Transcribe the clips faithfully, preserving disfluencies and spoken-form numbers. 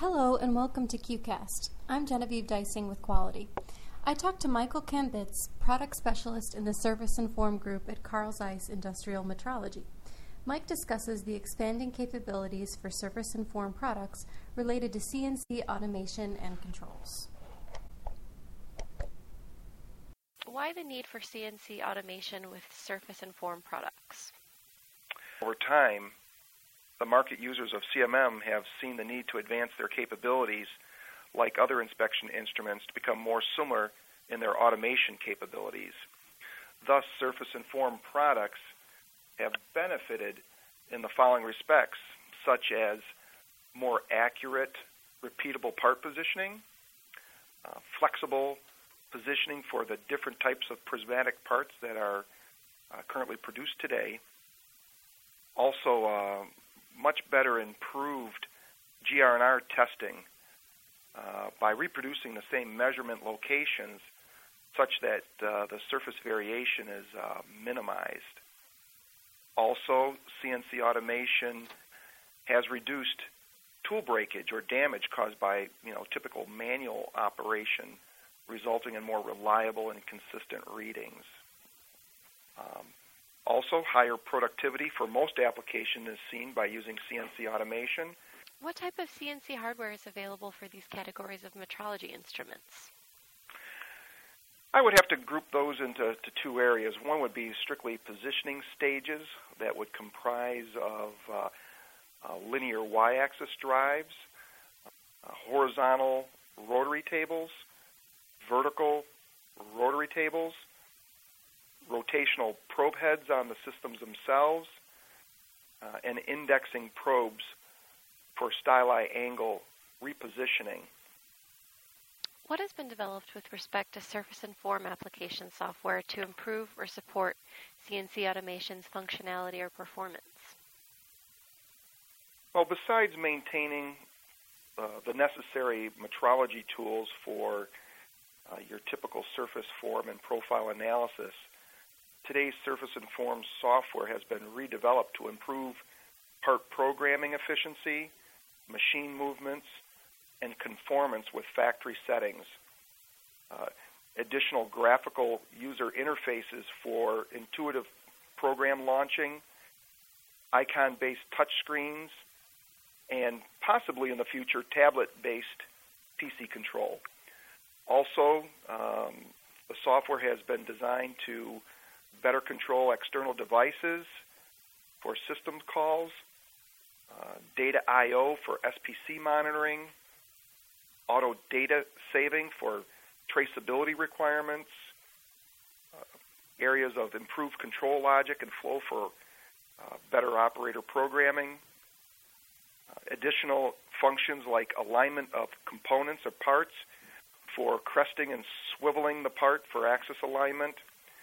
Hello and welcome to QCast. I'm Genevieve Dicing with Quality. I talked to Michael Kambitz, product specialist in the Surface Inform group at Carl Zeiss Industrial Metrology. Mike discusses the expanding capabilities for Surface Inform products related to C N C automation and controls. Why the need for C N C automation with Surface Inform products? Over time, the market users of C M M have seen the need to advance their capabilities, like other inspection instruments, to become more similar in their automation capabilities. Thus, Surface Inform products have benefited in the following respects, such as more accurate, repeatable part positioning, uh, flexible positioning for the different types of prismatic parts that are uh, currently produced today, also uh, much better improved G R N R testing uh, by reproducing the same measurement locations such that uh, the surface variation is uh, minimized. Also, C N C automation has reduced tool breakage or damage caused by, you know, typical manual operation, resulting in more reliable and consistent readings. Um, also, higher productivity for most applications is seen by using C N C automation. What type of C N C hardware is available for these categories of metrology instruments? I would have to group those into to two areas. One would be strictly positioning stages that would comprise of uh, uh, linear y-axis drives, uh, horizontal rotary tables, vertical rotary tables, rotational probe heads on the systems themselves, uh, and indexing probes for styli angle repositioning. What has been developed with respect to Surface Inform application software to improve or support C N C automation's functionality or performance? Well, besides maintaining uh, the necessary metrology tools for uh, your typical surface form and profile analysis, today's Surface Inform software has been redeveloped to improve part programming efficiency, machine movements, and conformance with factory settings. Uh, additional graphical user interfaces for intuitive program launching, icon-based touchscreens, and possibly in the future tablet-based P C control. Also, um, the software has been designed to better control external devices for system calls, uh, data I O for S P C monitoring, auto data saving for traceability requirements, uh, areas of improved control logic and flow for uh, better operator programming, uh, additional functions like alignment of components or parts for cresting and swiveling the part for axis alignment.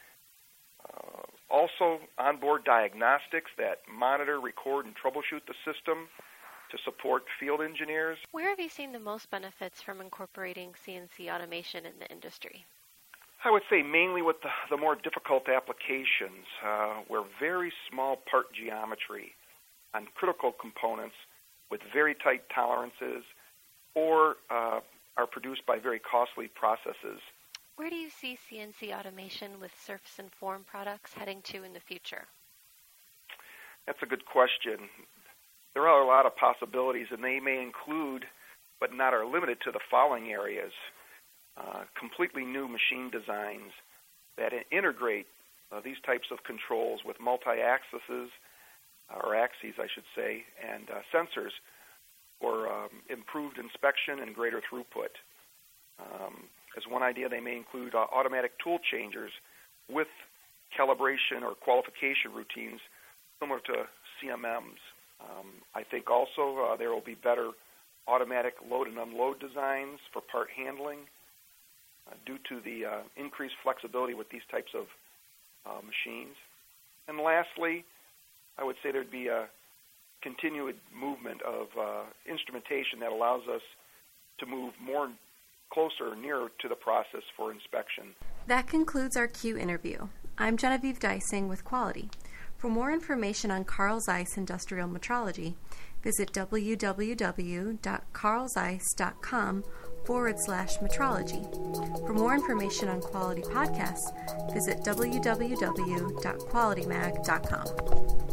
Uh, also, onboard diagnostics that monitor, record, and troubleshoot the system to support field engineers. Where have you seen the most benefits from incorporating C N C automation in the industry? I would say mainly with the, the more difficult applications uh, where very small part geometry on critical components with very tight tolerances or uh, are produced by very costly processes. Where do you see C N C automation with Surface Inform products heading to in the future? That's a good question. There are a lot of possibilities, and they may include, but not are limited to, the following areas. Uh, completely new machine designs that integrate uh, these types of controls with multi-axes, uh, or axes, I should say, and uh, sensors for um, improved inspection and greater throughput. Um, as one idea, they may include uh, automatic tool changers with calibration or qualification routines similar to C M Ms. Um, I think also uh, there will be better automatic load and unload designs for part handling uh, due to the uh, increased flexibility with these types of uh, machines. And lastly, I would say there'd be a continued movement of uh, instrumentation that allows us to move more closer, nearer to the process for inspection. That concludes our Q interview. I'm Genevieve Dicing with Quality. For more information on Carl Zeiss Industrial Metrology, visit www.carlzeiss.com forward slash metrology. For more information on quality podcasts, visit w w w dot quality mag dot com.